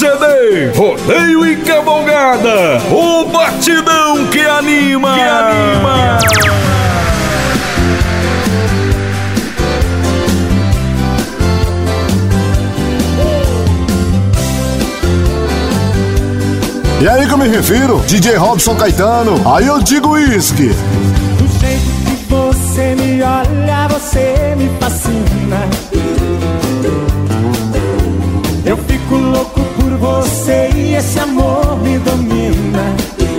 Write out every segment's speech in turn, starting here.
CD, Rodeio e Cavalgada, o batidão que anima. E aí que eu me refiro, DJ Robson Caetano, aí eu digo uísque. Do jeito que você me olha, você me fascina. Eu fico louco por você e esse amor me domina.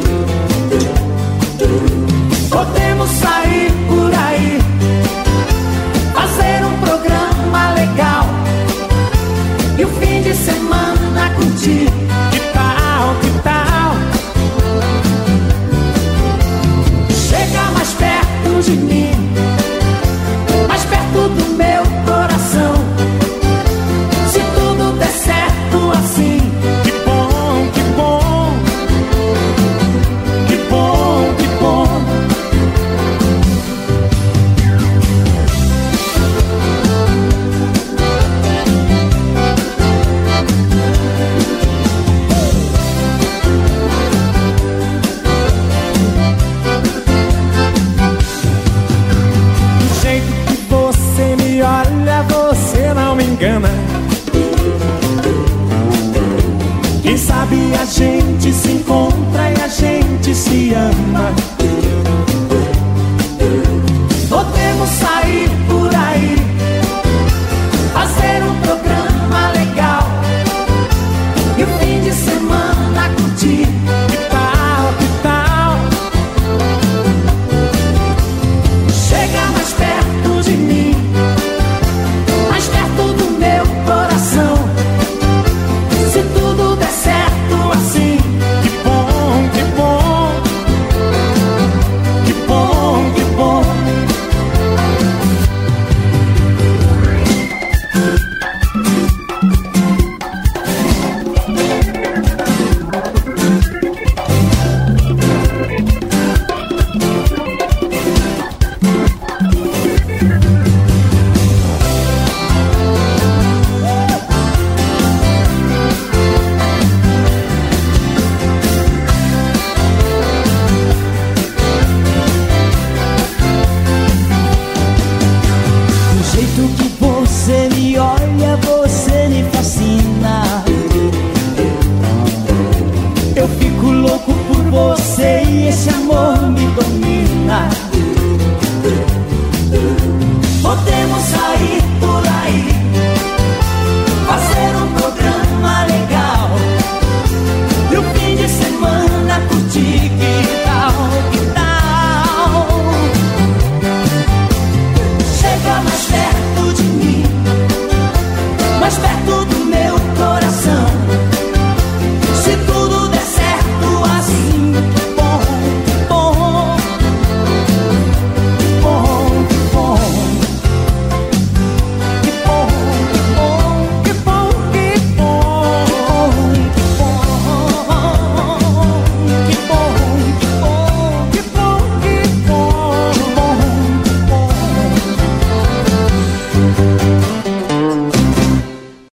Podemos sair por aí, fazer um programa legal e o fim de semana curtir. Que tal, que tal? Chega mais perto de mim, mais perto do meu coração. Se tudo der certo assim, que bom, que bom, que bom, que bom. Do jeito que você me olha, você não me engana. Quem sabe a gente se encontra e a gente se ama. Podemos sair por aí, fazer um programa legal e o fim de semana curtir. Que tal, que tal? Chega mais perto de mim, mais perto do meu coração. Se tudo der certo assim, que bom, que bom, que bom, que bom. Do jeito que você me olha, você me fascina. Eu fico louco por você e esse amor me domina. Podemos sair por aí, fazer um programa legal e o fim de semana curtir. Que tal, que tal? Chega mais perto de mim, mais perto do